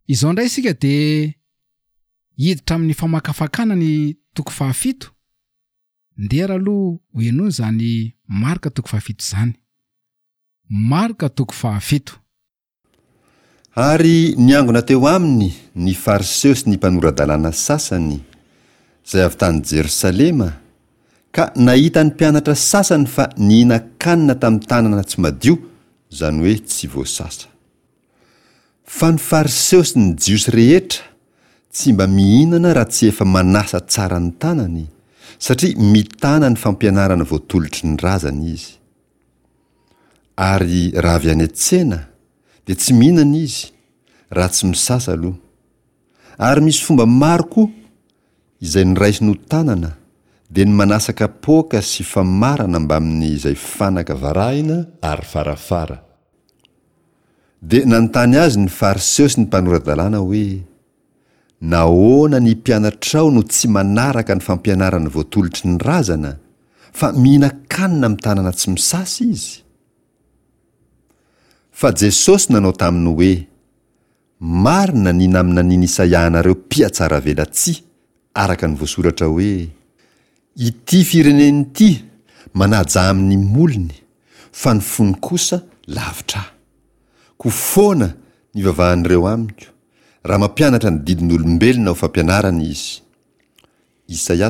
izao ndray isika de hiditra amin'ny famakafakana ny toko 7 ndera aloha hoenony zany marika toko 7 zany. Marika toko 7. Ary niangona teo aminy ny fariseo sy ny mpanoradalàna sasany zay avy tany Jerosalema, ka nahita ny mpianatra sasany fa nihina-kanina tamin'ny tanana tsy madio, zany hoe tsy voasasa. Fa ny fariseo sy ny jiosy rehetra tsy mba mihinana raha tsy efa manasa tsara ny tanany, satria mitana ny fampianarana voatolotry ny razana izy. Ary raha avy any an-tsena dia tsy mihinana izy raha tsy misasa aloha. Ary misy fomba maro koa izay niraisiny ho tanana dia ny manasa kapoaka sy famarana mba amin'izay fanaka varahina ary farafara. Dia nanontany azy ny fariseo sy ny mpanoradalàna hoe, nahoana ny mpianatrao no tsy manaraka ny fampianarana voatolotry ny razana fa mihina-kanina amin'ny tanana tsy misasa izy? Fa Jesosy nanao taminy hoe, marina ny namina niny Isaia anareo mpiatsara velatsia, araka ny voasoratra hoe, ity fireneny ity manaja amin'ny molony, fa ny fony kosa lavitra. Ko foana ny vavahan'ireo amiko raha mampianatra ny didin'olombelona ho fampianarana izy. Isaia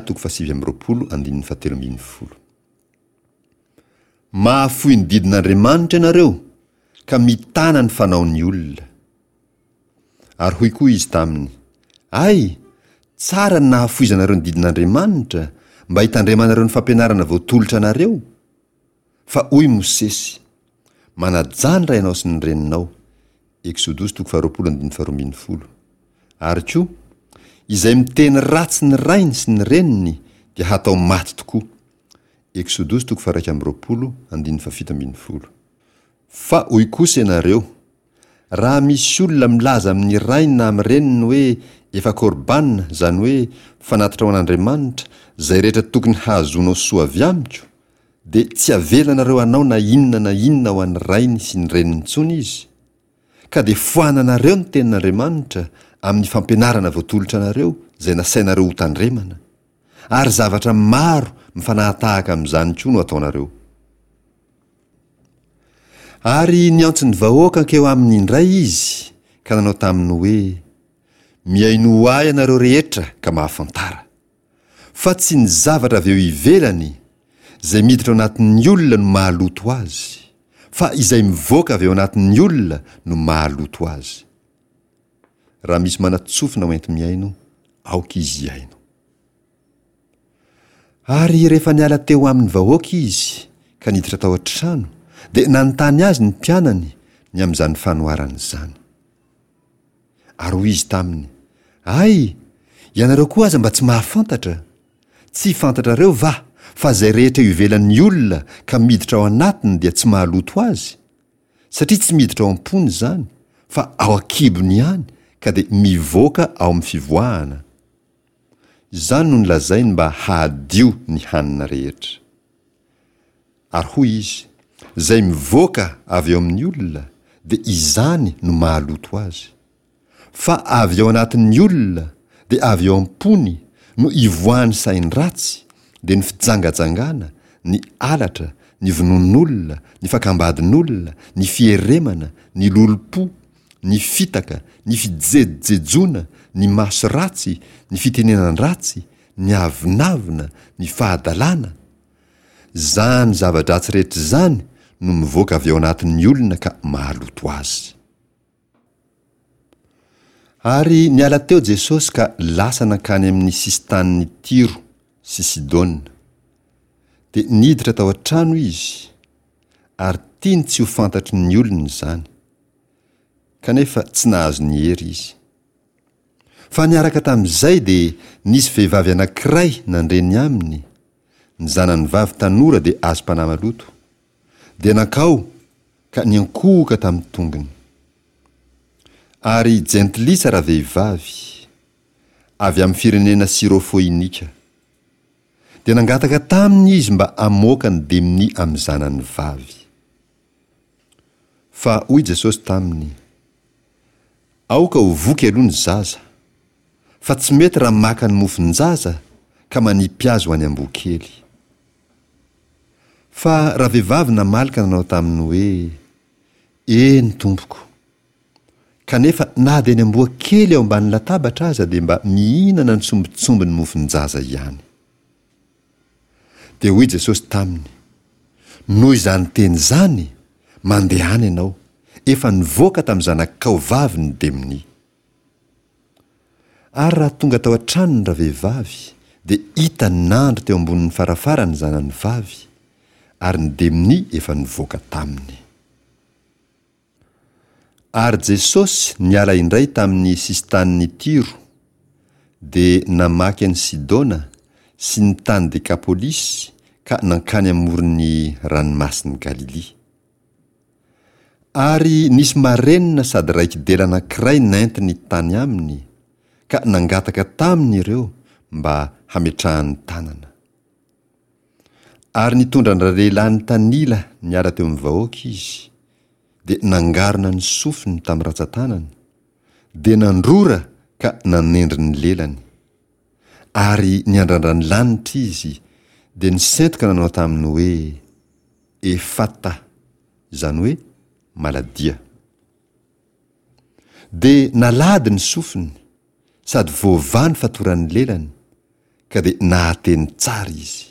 7:17. Mahafoy ny didin'Andriamanitra ianareo ka mitana ny fanaon'ny olona. Ary hoy koa izy taminy, ay, tsara ny nahafoizanareo ny didin'Andriamanitra mba hitandremanareo ny fampianarana voatolotra anareo. Fa hoy Mosesy, manajany raha ianao sy ny reninao. Exodus 20:12. Ary koa, izay miteny ratsy ny rainy sy ny reniny dia hatao maty tokoa. Exodus 1:17. Fa hoy kosa ianareo, raha misy olona milaza amin'ny rainy na amin'ny reniny hoe efa korbanina, zany hoe fanatitra ho an'Andriamanitra, zay rehetra tokony hahazonao soa avy amiko, dia tsy avelanareo anao na inona ho an'ny rainy sy ny reniny intsony izy, ka dia foananareo ny tenin'Andriamanitra amin'ny fampianarana voatolotra anareo zay nasainareo ho tandremana, ary zavatra maro mifanahatahaka amin'izany koa no ataonareo. Ary niantso ny vahoaka ankeo amin'ny indray izy ka nanao taminy hoe, miaino ho ahy ianareo rehetra ka mahafantara, fa tsy ny zavatra avy eo ivelany zay miditra ao anatin'ny olona no mahaloto azy, fa izay mivoaka avy eo anatin'ny olona no mahaloto azy. Raha misy manatsofina hoenty miaino, aoka izy iaino. Ary rehefa niala teo amin'ny vahoaka izy ka niditra tao an-trano, dia nanontany azy ny mpianany ny amin'izany fanoharana izany. Ary hoy izy taminy, ay, ianareo koa aza mba tsy mahafantatra? Tsy fantatrareo va fa zay rehetra eo ivelan'ny olona ka miditra ao anatiny dia tsy mahaloto azy? Satria tsy miditra ao am-pony zany, fa ao an-kibony ihany, ka dia mivoaka ao amin'ny fivoahana. Izany no nolazainy mba hahadio ny hanina rehetra. Ary hoy izy, zay mivoaka avy eo amin'ny olona dia izany no mahaloto azy. Fa avy ao anatin'ny olona dia avy ao am-pony no ivoahany sainy ratsy, dia ny fijangajangana, ny alatra, ny vonon'olona, ny fakambadin'olona, ny fieremana, ny lolo-po, ny fitaka, ny fijejejona, ny maso ratsy, ny fitenenan ratsy, ny avinavina, ny fahadalana. Zany zava-dratsy rehetra zany no mivoaka avy ao anatin'ny olona ka mahaloto azy. Ary niala teo Jesosy ka lasa nankany amin'ny sisin-tanin'ny Tiro sy Sidona. Dia niditra tao an-trano izy, ary tiany tsy ho fantatry ny olona izany, kanefa tsy nahazo ny hery izy. Fa niaraka tamin'izay dia nisy vehivavy anankiray nandreny aminy, ny zanany vavy tanora dia azo mpanamaloto, dia nankao ka niankohoka tamin'ny tongony. Ary jentilisa raha vehivavy avy amin'ny firenena Sirofôinika, dia nangataka taminy izy mba hamoaka ny demoni amin'ny zanany vavy. Fa hoy Jesosy taminy, aoka ho voky aloha ny zaza fa tsy mety raha maka ny mofon-jaza ka manipy-azy ho any amboa-kely. Fa raha vehivavy namalika nanao taminy hoe eny tompoko, kanefa na dia ny amboa-kely ao ambany latabatra aza dia mba mihinana ny sombitsombiny mofon-jaza ihany. Dia hoy Jesosy taminy, noho izany teny izany mandeha any ianao, efa nivoaka tamin'ny zanakao vavy ny demoni. Ary raha tonga tao an-tranony raha vehivavy dia hita nandro teo ambonin'ny farafara ny zanany vavy, ary ny demoni efa nivoaka taminy. Ary Jesosy niala indray tamin'ny sisin-tanin'ny Tiro dia namaky an'i Sidona sy ny tany Dekapolisy ka nankany amoron'ny ranomasin'i Galilia. Ary nisy marenina sady raiky dela anankiray naentiny tany aminy ka nangataka taminy ireo mba hametrahany tanana. Ary nitondra ny lehilahy tanila niala teo amin'ny vahoaka izy dia nangarona ny sofiny tamin'ny ratsan-tanany dia nandrora ka nanendry ny lelany. Ary niandrandra ny lanitra izy dia nisentoka nanao taminy hoe efata, izany hoe maladia. Dia nalady ny sofiny sady voavany fatoran'ny lelany ka dia nahateny tsara izy.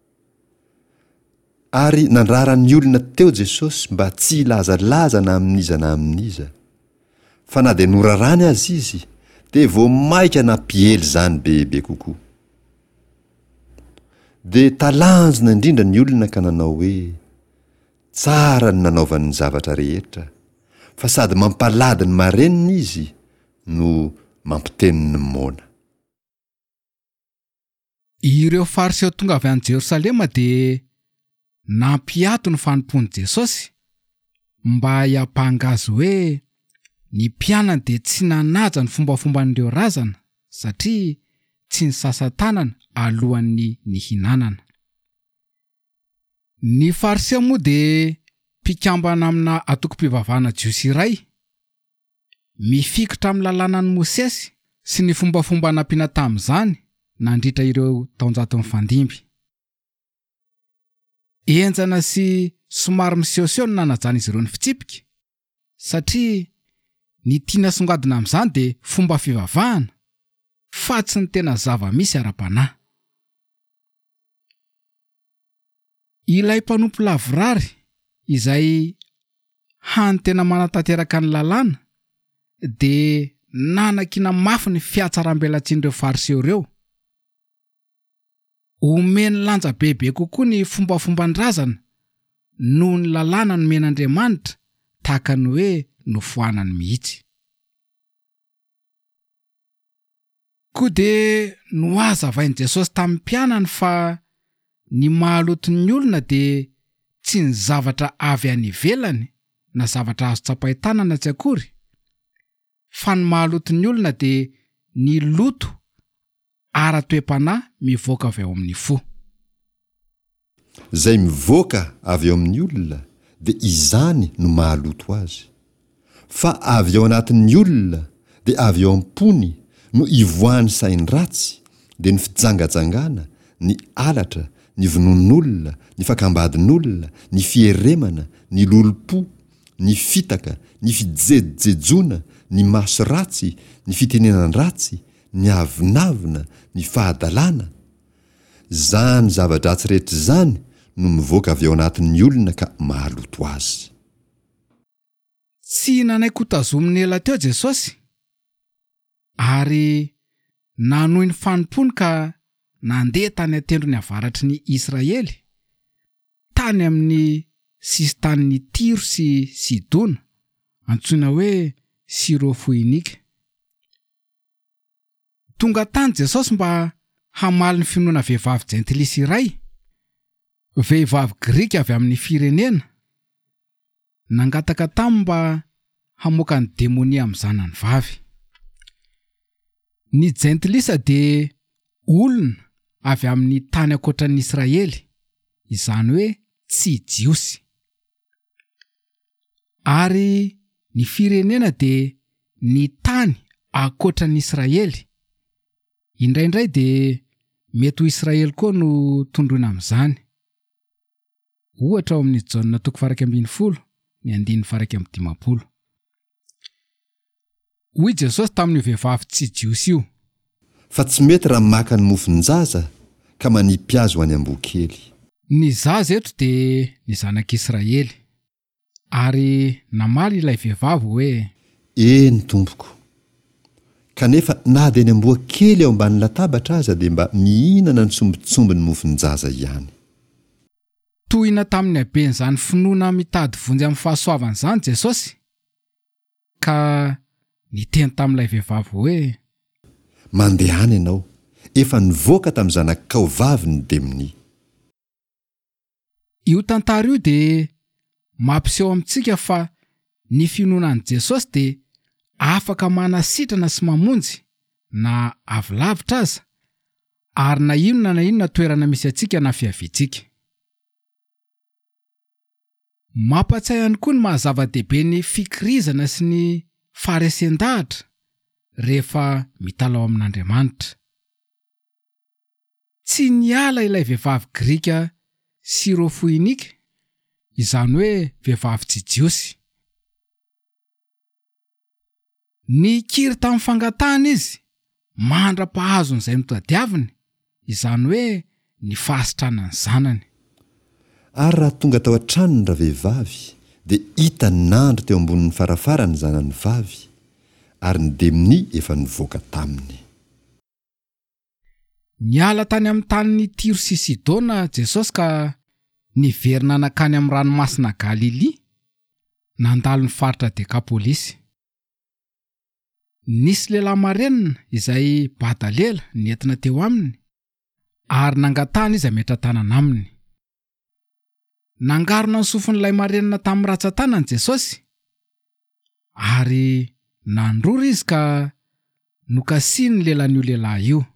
Ary nandrara ny olona teo Jesosy mba tsy hilazalaza na amin'iza na amin'iza, fa na dia norarany azy izy dia voamaika nampiely zany bebe kokoa. Dia talanjona indrindra ny olona ka nanao hoe tsara ny nanaovany ny zavatra rehetra, fa sady mampalady ny marenina izy no mampiteny ny mona. Ireo fariseo tonga avy any Jerosalema dia nampiato ny fanompony Jesosy mba hiapangazy hoe ny mpianany dia tsy nanaja ny fombafomban'ireo razana satria tsy nisasa-tanana alohan'ny nihinanana. Ny fariseo moa dia mpikambana amina atoko-pivavahana jiosy iray, mifikotra amin'ny lalànan'i Mosesy sy ny fombafomba nampiana tamin'izany nandritra ireo taonjato mifandimby. Enjana sy somary misehoseo no nanajana izy ireo ny fitsipika, satria ny tiana songadina amin'izany dia fomba fivavahana fa tsy ny tena zava-misy ara-panahy. Ilay mpanompo lavorary izay hany tena manatanteraka ny lalàna dia nanakina mafy ny fiatsaram-belatsian'ireo fariseo ireo. Omeny lanja bebe kokoa ny fombafomban-drazana noho ny lalàna nomen'Andriamanitra tahaka ny hoe nofoanany mihitsy. Koa dia noazavain'i Jesosy tamin'ny mpianany fa ny mahaloto ny olona dia tsy ny zavatra avy any ivelany na zavatra azo tsapain-tanana tsy akory, fa ny mahaloto ny olona dia ny loto ara-toe-panahy mivoaka avy ao amin'ny fo. Zay mivoaka avy ao amin'ny olona dia izany no mahaloto azy. Fa avy ao anatin'ny olona dia avy ao am-pony no ivoahany sainy ratsy, dia ny fijangajangana, ny alatra, ny vonon'olona, ny fakambadin'olona, ny fieremana, ny lolo-po, ny fitaka, ny fijejejona, ny maso ratsy, ny fitenenan ratsy, ny avinavina, ny fahadalana. Zany zava-dratsy rehetra zany no mivoaka avy ao anatin'ny olona ka mahaloto azy. Tsy nanaiko tazominy ela teo Jesosy, ary nanohy ny fanompony ka nandeha tany atendro ny avaratry ny Israely, tany amin'ny sisin-tanin'ny Tiro sy Sidona, antsoina hoe Sirofoinika. Tonga tany Jesosy mba hamaly ny finoana vehivavy jentilisa iray, vehivavy Grika avy amin'ny firenena, nangataka taminy mba hamoaka ny demonia amin'ny zanany vavy. Ny jentilisa dia olona avy amin'ny tany ankoatran'ny Israely, izany hoe tsy jiosy. Ary ny firenena dia ny tany akoatra ny Israely. Indraindray dia mety ho Israely koa no tondroina amin'izany. Ohatra ao amin'ny Jaona 12:20 ny 9:15. Hoy Jesosy tamin'io vehivavy tsy jiosy io: fa tsy mety raha maka ny mofon-jaza ka manipy azy ho any amboa-kely. Ny zaza eto dia ny zanak'Israely. Ary namaly ilay vehivavy hoe: eny tompoko, kanefa na dia ny amboa-kely ao ambany latabatra aza dia mba mihinana ny sombitsomby ny mofon-jaza ihany. Tohina tamin'ny haben'izany finoana mitady vonjy amin'ny fahasoavana izany Jesosy, ka niteny tamin'ilay vehivavy hoe: mandehana ianao, efa nivoaka tamin'ny zanakao vavy ny demoni. Io tantara io dia mampiseho amintsika fa ny finoanan'i Jesosy dia afaka manasitrana sy mamonjy na avy lavitra aza, ary na inona toerana misy antsika na fiaviantsika. Mampatsiahy ihany koa ny mahazava-dehibe ny fikirizana sy ny faharesen-dahatra rehefa mitalao amin'Andriamanitra. Tsy niala ilay vehivavy Grika Sirofoinika, izany hoe vehivavy tsy jiosy. Nikiry tamin'ny fangatahana izy mandra-pahazon'izay notadiaviny, izany hoe ny fahasitrana ny zanany. Ary raha tonga tao an-tranony raha vehivavy dia hita nandro teo ambonin'ny farafara ny zanany vavy, ary ny demoni efa nivoaka taminy. Niala tany amin'ny tanin'ny Tiro sy Sidona Jesosy ka niverina nakany amin'ny ranomasina Galilia, nandalo ny faritra Dekapolisy. Nisy lehilahy marenina izay bada lela nentina teo aminy, ary nangatahana izy hametra tanana aminy. Nangarona ny sofin'ilay marenina tamin'ny ratsan-tanany Jesosy, ary nandrora izy ka nokasiany lelan'io lehilahy io.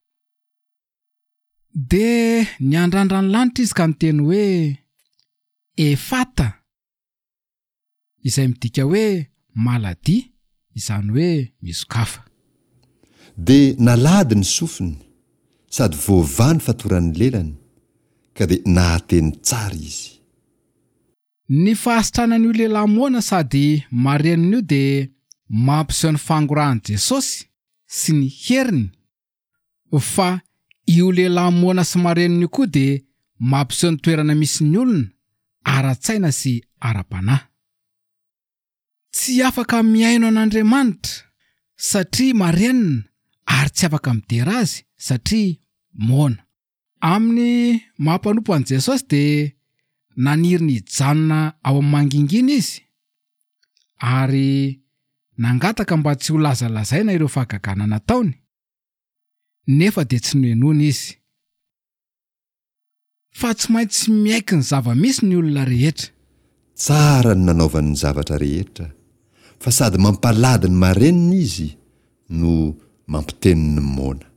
Dia niandrandra ny lanitra izy ka niteny hoe efata, izay midika hoe maladia, izany hoe misokafa. Dia nalady ny sofiny, sady voavany fatoran'ny lelany, ka dia nahateny tsara izy. Ny fahasitranan'io lehilahy moana sady marenina io dia mampiseho ny fangorahan'i Jesosy sy ny heriny, fa io lehilahy moana sy marenina io koa dia mampiseho ny toerana misy ny olona ara-tsaina sy ara-panahy. Tsy afaka miaino an'Andriamanitra satria marenina, ary tsy afaka midera azy satria moana. Amin'ny mampanompo an' Jesosy dia naniry ny janona ao amin'ny mangingina izy, ary nangataka mba tsy ho lazalazaina ireo fahagagana nataony, nefa dia tsy nohenoina izy. Fa tsy maintsy miaiky ny zava-misy ny olona rehetra. Tsara ny nanaovany ny zavatra rehetra, fa sady mampalady ny marenina izy no mampiteny ny mona.